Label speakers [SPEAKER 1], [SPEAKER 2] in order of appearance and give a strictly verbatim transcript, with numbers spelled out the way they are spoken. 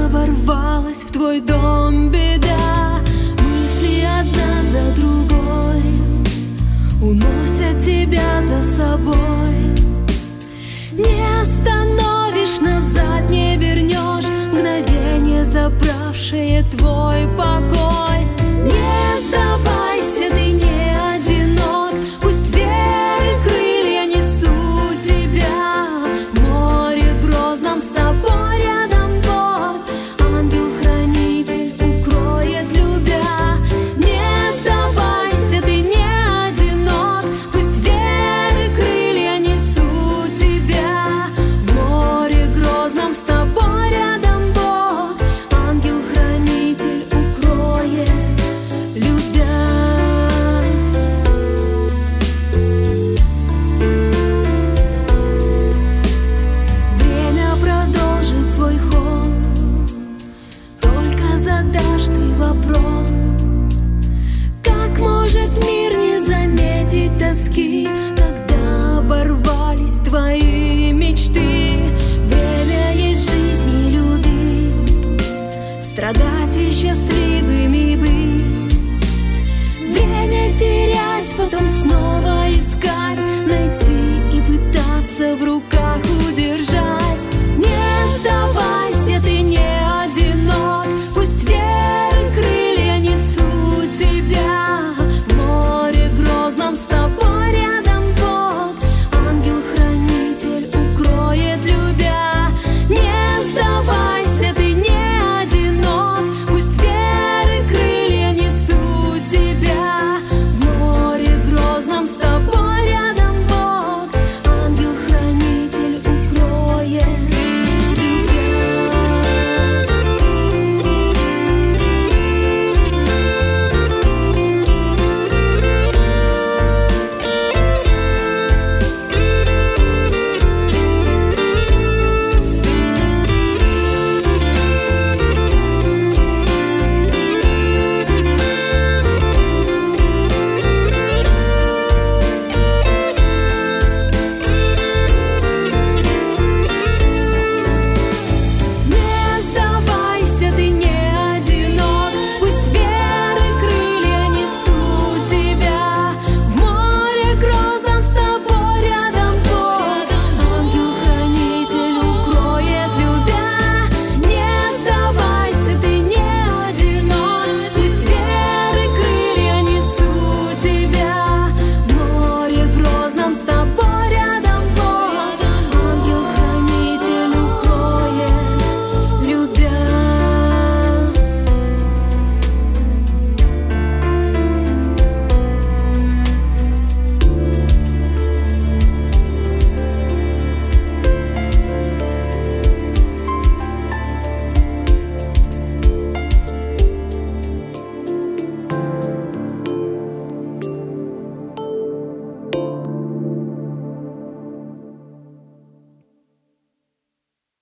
[SPEAKER 1] Когда ворвалась в твой дом беда, мысли одна за другой уносят тебя за собой. Не остановишь, назад не вернешь мгновение, забравшее твой покой. Не сдавайся, ты не одинок, пусть веры крылья несут тебя. В море грозном с тобой рядом Бог, ангел-хранитель укроет, любя. Не сдавайся, ты не одинок, пусть веры крылья несут тебя. В море грозном с тобой рядом Бог, ангел-хранитель укроет, любя. Время продолжит свой ход, только задашь ты вопрос: как может мир не заметить тоски, когда оборвались твои мечты? Время есть в жизни любить, страдать и счастливыми быть. Время терять, потом снова